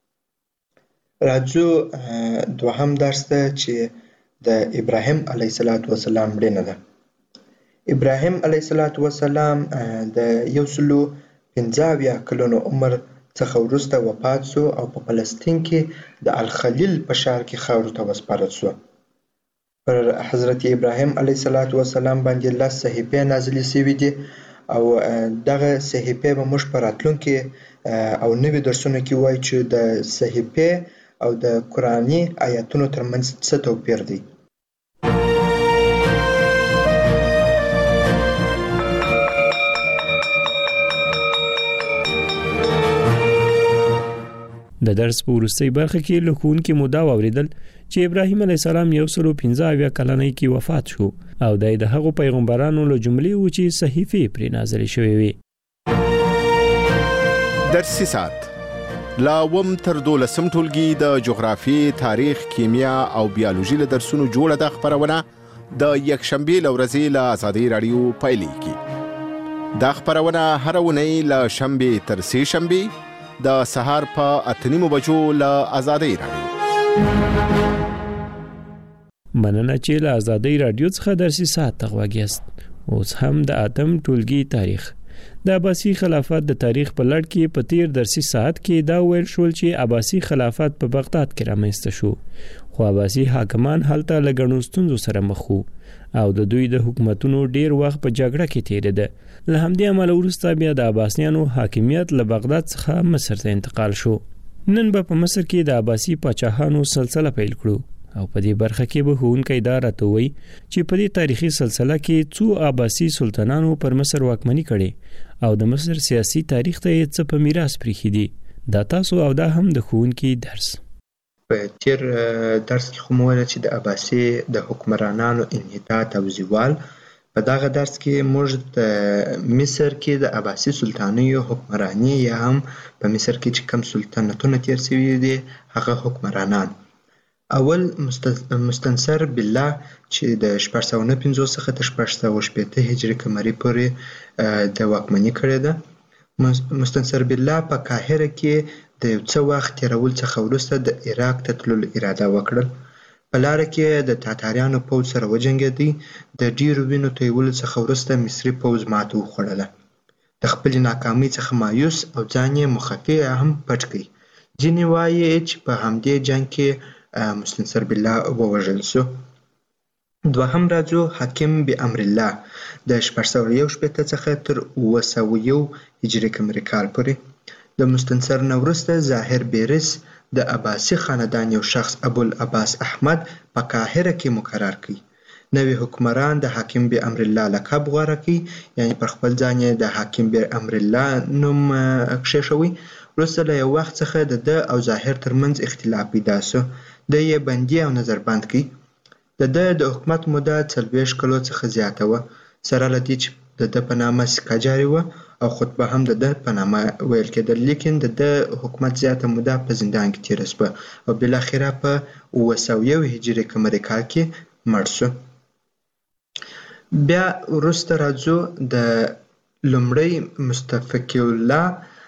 راځو دوهم درس ته چې د ابراهیم علیه السلام مړینه ده. ابراهیم علیه السلام د یو سلو پنځه اویا کلونو عمر څخه وروسته وفات سو او په فلسطین کې د الخلیل په ښار کې خاورو ته وسپارل سو. پر حضرت ابراهیم علیه السلام باندې لس صحیفې نازلې شوي دي او دغه صحیفې به موږ په راتلونکي او نوي درسونو کې وایو چې د صحیفې او د قرآني آیاتونو ترمنځ څه توپیر دی. د درس په وروستۍ برخه کې له ښوونکي مو دا واورېدل چې ابراهیم علیه السلام یو سلو پنځه اویا کلنۍ کې وفات شو او دی د هغو پیغمبرانو له جملې و چې صحیفې پرې نازلې شوې وې. درسي ساعت لا اووم تر دولسم ټولګي د جغرافیې، تاریخ، کیمیا او بیالوژي له درسونو جوړه ده خپرونه د یکشنبې له ورځې له ازادۍ راډیو پیلېږي. دا خپرونه هره اونۍ له شنبې تر سې شنبې د سهار په اته نیمو بجو له ازادۍ راډیو. مننه چې له ازادۍ راډیو څخه درسي ساعت ته غوږ یاست. اوس هم د اتم ټولګي تاریخ د عباسي خلافت د تاریخ په لړ کې په تیر درسي ساعت کې دا ویل شول چې عباسي خلافت په بغداد کې رامنځته شو، خو عباسي حاکمان هلته له ګڼو ستونزو سره مخ وو او د دوی د حکومتونو ډیر وخت په جګړه کې تیریده. له همدې امله وروسته بیا د عباسیانو حاکمیت له بغداد څخه مصر ته انتقال شو. نن به په مصر کې د عباسي پاچاهانو سلسله پیل کړو او په دې برخه کې به ښوونکی دا راته وایي چې په دې تاریخي سلسله کې څو عباسي سلطانانو پر مصر واکمني کړې او د مصر سیاسي تاریخ ته یې څه په میراث پریښي دي. دا تاسو او دا هم د ښوونکي درس. په تیر درس کې خو مو ویل چې د عباسي د حکمرانانو انحطاط او زوال. په دغه درس کې موږ د مصر کې د عباسي سلطانیو حکمرانی یا هم په مصر کې چې کوم سلطنتونه تیر شوي دي هغه حکمرانان. اول مستنصر بالله چې د شپږ سوه نه پنځوس څخه تر شپږ سوه شپېته هجري قمري پورې د واکمني کړې ده. مستنصر بالله په قاهره کې د یو څه وخت تېرولو څخه وروسته د عراق ته تللو اراده وکړل. په لاره کې د تاتاریانو پوځ سره وجنګېدی. د ډیرو وینو تویولو څخه وروسته مصري پوځ ماته وخوړله. د خپلې ناکامۍ څخه مایوس او ځان یې مخفي هم پټ کړ. ځینې وایي چې په همدې جنګ کې مستنصر بالله ووژل شو. دوهم راځو حاکم بامر الله د شپږ سوه یو شپېته څخه تر اوه سوه یو هجري قمري کال پورې. د مستنصر نه وروسته ظاهر بیرس د عباسي خاندان یو شخص ابوالعباس احمد په قاهره کې مقرر کړ. نوی حکمران د حاکم بامر الله لقب غوره کړ، یعنی پر خپل ځان یې د حاکم بامر الله نوم کښېښوی. وروسته له یو وخت څخه د ده او ظاهر ترمنځ اختلاف پیدا شو. ده یې بندي او نظربند کړ. د ده د حکومت موده څلوېښت کلو څخه زیاته وه، سره له دې چې د ده په نامه سکه جاري وه او خطبه هم د ده په نامه ویل کېدل. لیکن د ده حکومت زیاته موده په زندان کې تېره شوه او بالاخره په اوه سوه یو هجري قمري کال کې مړ شو. بیا وروسته راځو د لومړی مستفقی الله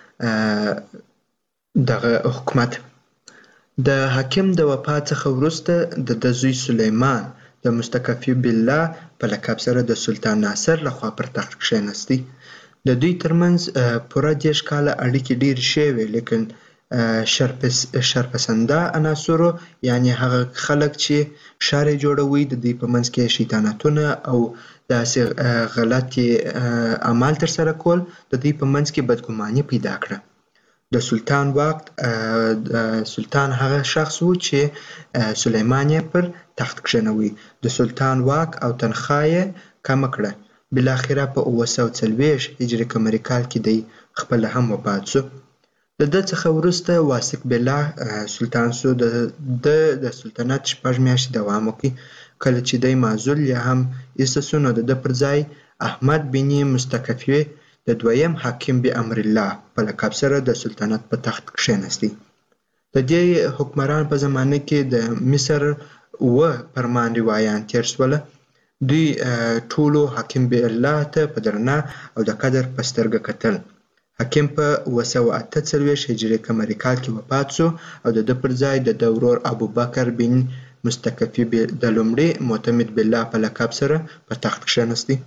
دغه حکومت. د حاکم د وفات څخه وروسته د ده زوی سلیمان د مستکفی بالله په لقب سره د سلطان ناصر لخوا پر تخت کښېنستی. د دوی ترمنځ پوره دېرش کاله اړیکې ډېرې شوې وې، لیکن شرپس شرپسنده عناصرو یعنی هغه خلک چې شر جوړوي د دوی په منځ کې شیطانتونه او داسې غلطې اعمال ترسره کول د دوی په منځ کې بدګماني پیدا کړه. د سلطان واک سلطان هغه شخص و چې سلیمان یې پر تخت کښېنوي. د سلطان واک او تنخواه یې کمه کړه. بالاخره په اوه سوه څلوېښت هجري قمري کال کې دی خپله هم وفات شو. د ده څخه وروسته واثق بالله سلطان شو. د د سلطنت شپږ میاشتې دوام وکړي. کله چې دی معزول یا هم ایسته شو نو د ده پر ځای احمد بن مستکفي د دویم حاکم به امر الله په لقب سره د سلطنت په تخت کښېنستی. د دې حکمران په زمانه کې د مصر اوه فرمان روایان تېر شوله. دوی ټولو حاکم به الله ته په درنه او د قدر په سترګه کتل. حاکم په اوه سوه اته څلوېښت هجري قمري کال کې وفات شو او د ده پر ځای د ده ورور ابوبکر بن مستکفي د لومړي معتمد بالله په لقب سره په تخت کښېنستی.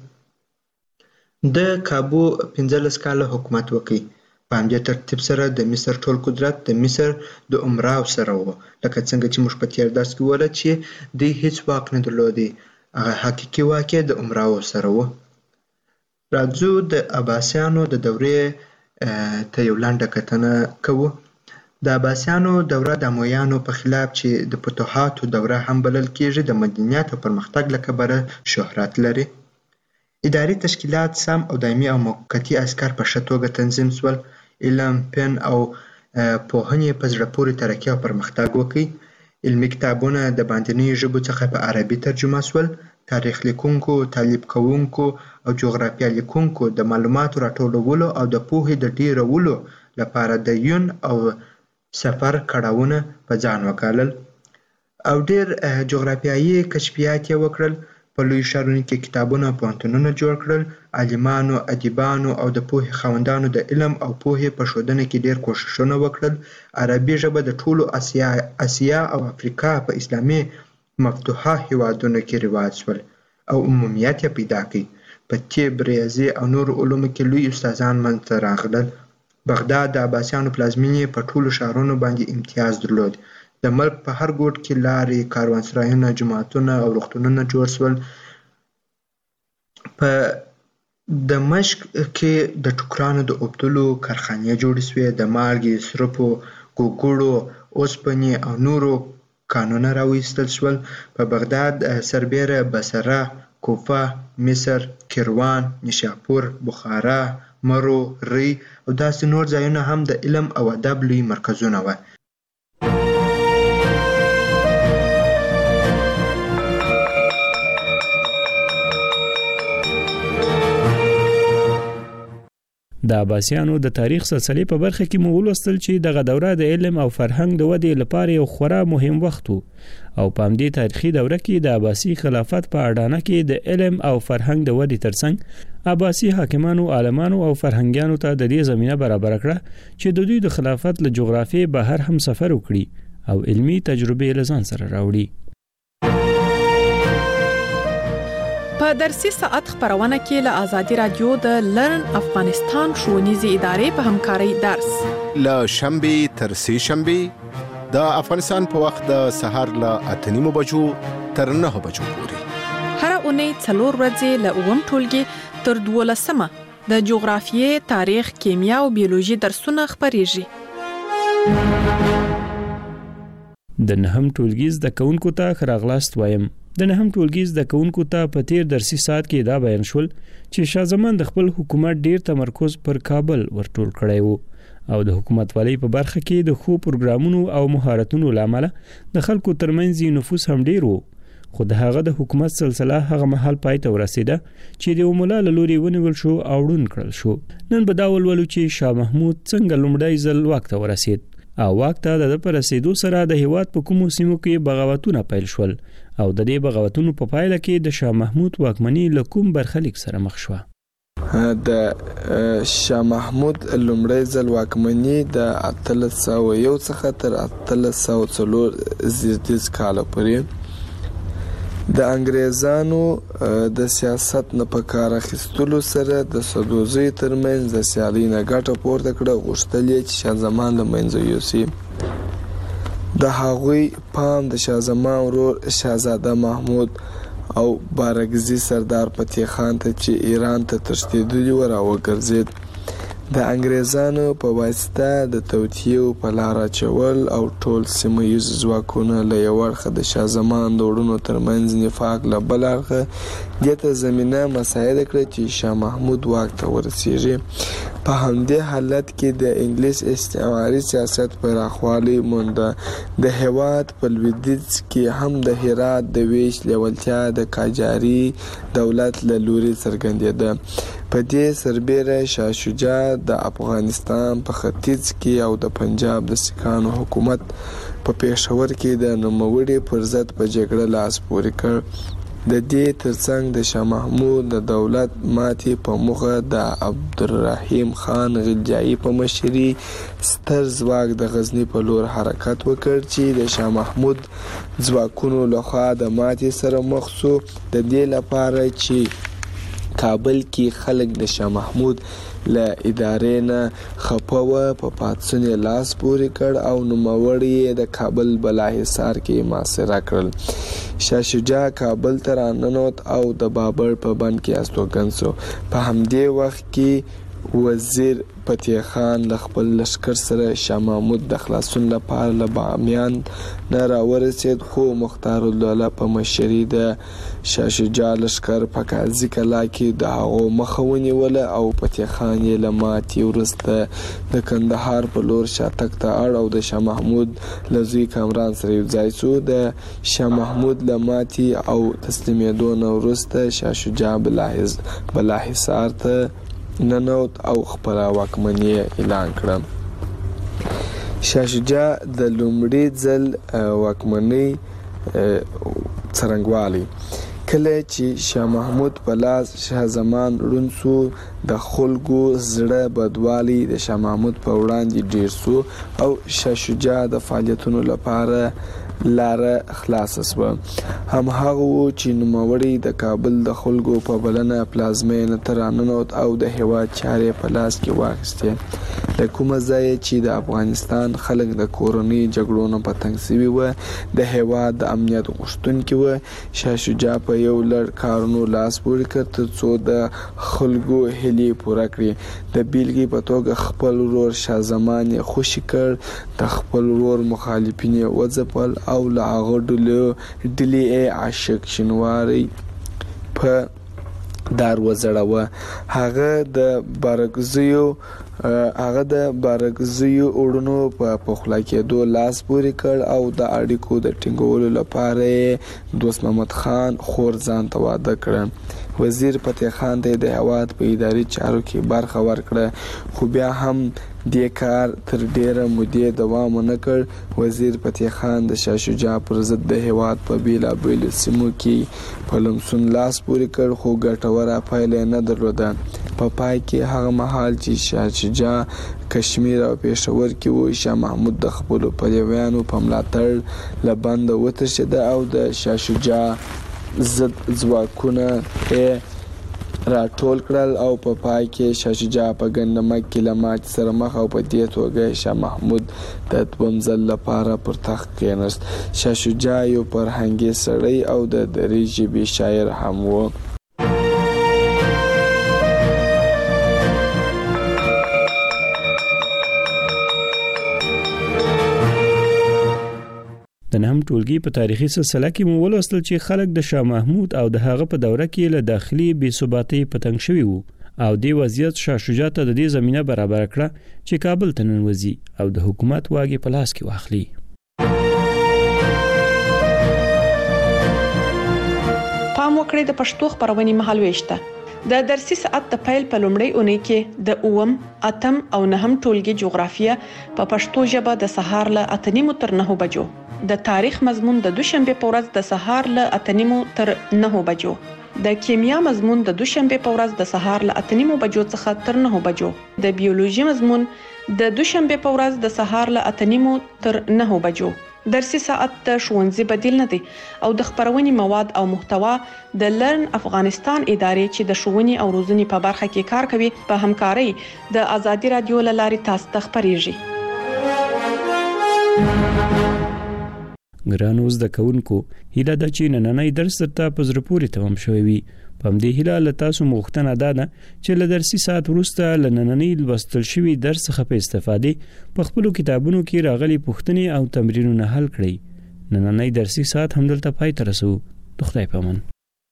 د کابو پنځلس کاله حکومت وکړي. په همدې ترتیب سره د مصر ټول قدرت د مصر د امراو سره و، لکه څنګه چې موږ په تېر درس کې وویل چې دوی هیڅ واک نه درلودی. هغه حقیقي واک یې د امراو سره و. راځو د عباسیانو د دورې ته یو لنډه کتنه کوو. د عباسیانو دوره د امویانو په خلاف چې د فتوحاتو دوره هم بلل کېږي د مدنیت او پرمختګ له کبله شهرت لري. اداري تشکیلات سم او دایمي او موقتي عسکر په ښه توګه تنظیم شول. علم، فن او پوهنې په زړه پورې ترقي او پرمختګ وکړي. علمي کتابونه د باندنیو ژبو څخه په عربي ترجمه شول. تاریخ لیکونکو، تعلیب کوونکو او جغرافیه لیکونکو د معلوماتو راټولولو او د پوهې د ډیرولو لپاره د یون او سفر کړاوونه په ځان وکالل او ډیر جغرافیایي کشفیات یې وکړل. په لوی ښارونو کې کتابونه او پوهنتونونه جوړ کړل. عالمانو، ادیبانو او د پوهې خاوندانو د علم او پوهې په ښودنه کې ډیر کوښښونه وکړل. عربي ژبه د ټولو اسیا اسیا او افریقا په اسلامي مفتوحه هیوادونو کې رواج شول او عمومیت یې پیدا کړ. په طب، ریاضي او نورو علومو کې لوی استادان منځته راغلل. بغداد د عباسیانو پلازمینې په ټولو ښارونو باندې امتیاز درلود. د ملک په هر ګوټ کې لارې، کاروانسرایونه، جوماتونه او روغتونونه جوړ شول. په دمشق کې د ټوکرانو د اوبدلو کارخانې جوړې شوې. د مالګې، سرپو، ګوګړو، اوسپنې او نورو کانونه راویستل شول. په بغداد سربیره بصره، کوفه، مصر، کیروان، نیشاپور، بخارا، مرو، ری او داسې نور ځایونه هم د علم او ادب لوی مرکزونه وو. د عباسیانو د تاریخ سلسله په برخه کې مو ولوستل چې دغه دوره د علم او فرهنګ د ودې لپاره یو خورا مهم وخت او په همدې تاریخي دوره کې د عباسي خلافت په اډانه کې د علم او فرهنګ د ودې ترڅنګ عباسي حاکمانو، عالمانو او فرهنګیانو ته د دې زمينه برابر کړه چې د دوی د خلافت له جغرافیې بهر هم سفر وکړي او علمي تجربه لزان سره راوړي. په درسي ساعت خبرونه کې له آزادي رادیو د لرن افغانستان ښوونیزې ادارې په همکارۍ درس له شنبې تر سه شنبې د افغانستان په وخت د سهار له اته نیمو بجو تر نهه بجو پورې هر اونۍ څلور ورځې له اووم ټولګي تر دولسمه د جغرافیې، تاریخ، کیمیا او بیولوژي درسونه خبريږي. د نهم ټولګي زده کوونکو ته خراغلاست وایم. د نهم ټولګي زده کوونکو ته په تیر درسي ساعت کې دا بیان شول چې شاه زمان د خپل حکومت ډیر تمرکز پر کابل ورټول کړی وو او د حکومت والی په برخه کې د خو پروګرامونو او مهارتونو لامل د خلکو ترمنځ نفوذ هم ډیر وو. خو د هغه د حکومت سلسله هغه محل پای ته ورسیده چې د مولا لوري ونیول شو او ډون کړل شو. نن به دا ولولو چې شاه محمود څنګه لومړی ځل واک ته ورسید او واک ته د پرسیدو سره د هیواد په کومو سیمو کې بغاوتونه پیل شول او د دې بغاوتونو په پایله کې د شاه محمود واکمني له کوم برخلیک سره مخ شوه. د شاه محمود لومړی ځل واکمني د اتلس سوه یو څخه تر اتلس سوه څلور زیاتیز کاله پورې د انګریزانو د سیاست نه په کار اخیستلو سره د سدوزي ترمنځ د سیالي نه ګټه پورته کړه، غوښتل یې چې شاه زمان له منځه یوسي. د هغوی پام د شاه زمان ورور شاهزاده محمود او بارګزي سردار فتح خان ته چې ایران ته تښتېدلي و راوګرځېد. د انګریزانو په واسطه د توطیو په لار اچول او ټول سیمه ییز ځواکونه له یو اړخه د شاه زمان د وروڼو ترمنځ نفاق له بل اړخه دې ته زمینه مساعده کړه چې شاه محمود واک ته ورسیږي. په همدې حالت کې د انګلیس استعماري سیاست پراخوالی مونده. د هېواد په لویدیځ کې هم د هرات د ویش لیوالتیا د قاجاري دولت له لوري څرګندېده. په دې سربیره شاه شجاع د افغانستان په ختیځ کې او د پنجاب د سیکهانو حکومت په پېښور کې د نوموړي پر ضد په جګړه لاس پورې کړ. د دې ترڅنګ د شاه محمود د دولت ماتې په موخه د عبدالرحیم خان غلجایي په مشري ستر ځواک د غزني په لور حرکت وکړ چې د شاه محمود ځواکونو لخوا د ماتې سره مخ شو. د دې لپاره چې کابل کې خلک د شاه محمود له ادارې نه خپه وه، په پاڅون یې لاس پورې کړ او نوموړي د کابل بالاحصار کې محاصره کړل. شاه شجاع کابل ته راننوت او د بابر په بند کې استوګن شو. په همدې وخت کې وزیر فتح خان له خپل لشکر سره شاه محمود د خلاصون لپاره له بامیان نه راورسېد، خو مختار الدوله په مشري د شاه شجاع لشکر په قاضي کلا کې د هغو مخه ونیوله او فتح خان یې له ماتې وروسته د کندهار په لور شاتګ ته اړ او د شاه محمود له زوی کامران سره یو ځای شو. د شاه محمود له ماتې او تسلیمېدو نه وروسته شاه شجاع بالاحصار ته ننوت او خپله واکمني اعلان کړه. شاه شجاع د لومړي ځل واکمنۍ څرنګوالی کله چې شاه محمود په لاس شاه زمان ړوند شو، د خلکو زړه بدوالی د شاه محمود په وړاندې ډیر شو او شاه شجاع د فعالیتونو لپاره لاره خلاصه شوه. همهغه و چې نوموړي د کابل د خلکو په بلنه پلازمینه ته راننوت او د هېواد چارې په لاس کې واخیستې. له کومه ځایه چې د افغانستان خلک د کورنۍ جګړو نه په تنګ شوي وه، د هېواد د امنیت غوښتونکي وه، شاه شجاع په یو لړ کارونو لاس پورې کړ تر څو د خلکو هیلې پوره کړي. د بیلګې په توګه خپل ورور شاه زمان یې خوشي کړ، د خپل ورور مخالفین یې وځپل او له هغه ډلې یې عاشق شینواری په دار وځړاوه. هغه د بارګزیو هغه د بارګزیو وروڼو په پخلا کېدو لاس پورې کړ او د اړیکو د ټینګولو لپاره یې دوست محمد خان خور ځان ته واده کړه. وزیر فتح خان ته د هېواد په اداري چارو کې برخه ورکړه، خو بیا هم دې کار تر ډیره مودې دوام ونه کړ. وزیر فتح خان د شاه شجاع پر ضد د هېواد په بیلابیلو سیمو کې په لمسون لاس پورې کړ، خو ګټوره پایله نه درلوده. په پای کې هغه مهال چې شاه شجاع کشمیر او پېښور کې و، شاه محمود د خپلو پلویانو په ملاتړ له بنده وتښتېده او د شاه شجاع ضد ځواکونه یې راټول کړل او په پای کې شاه شجاع په ګندمک کې له ماتې سره مخ او په دې توګه شاه محمود د دویم ځل لپاره پر تخت کېناست. شاه شجاع یو فرهنګي سړی او د دري ژبې شاعر هم و. د نهم ټولګي په تاریخي سلسله کې مو ولوستل چې خلک د شاه محمود او د هغه په دوره کې له داخلي بې ثباتۍ په تنګ شوي وو او دې وضعیت شاه شجاع ته د دې زمینه برابر کړه چې کابل ته ننوځي او د حکومت واګې په لاس کې واخلي. پام وکړئ د پښتو خبرونې مهالويشته. د درسي ساعت د پیل په لومړۍ اونۍ کې د اوم، اتم او نهم ټولګي جغرافیه په پښتو ژبه د سهار له اته نیمو تر نهو بجو، د تاریخ مضمون د دوشنبه په ورځ د سهار له اته نیمو تر نهو بجو، د کیمیا مضمون د دوشنبه په ورځ د سهار له اته نیمو بجو څخه تر نهو بجو، د بیولوژي مضمون د دوشنبه په ورځ د سهار له اته نیمو تر نهو بجو، درسي ساعت د ښوونځي بدیل نه دی او د خبرونې مواد او محتوا د لرن افغانستان ادارې چې د ښوونې او روزنې په برخه کې کار کوي په همکارۍ د ازادي رادیو لارې تاسو ته خبريږي. ګرانو زده کوونکو، هیله ده چې نننۍ درس ته په زړه پورې تمام شوی وي. په همدې هیله له تاسو مغوښتنه ده چې له درسي ساعت وروسته له نننۍ لوستل شوي درس څخه په استفادې په خپلو کتابونو کې راغلي پوښتنې او تمرینونه حل کړئ. نننۍ درسي ساعت همدلته پای ته رسوو. د خدای په امان.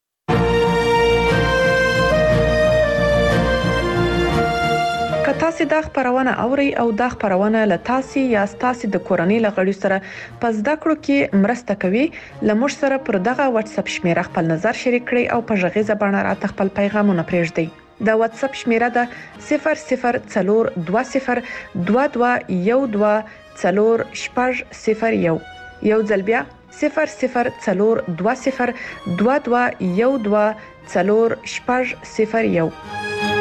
که تاسو دا خبرونه اورئ او دا خبرونه له تاسو یا تاسو د کورنۍ لغړي سره پس دا کړو کې مرسته کوي، لمر سره پر دغه واتس اپ شمیره خپل نظر شریک کړئ او په ژغیزه باندې راته خپل پیغامونه پرېږدئ. دا واتس اپ شمیره ده صفر صفر څلور دوه صفر دوه دوه یو دوه څلور شپږ صفر یو. یو ځل بیا صفر صفر څلور دوه صفر دوه دوه یو دوه څلور شپږ صفر یو.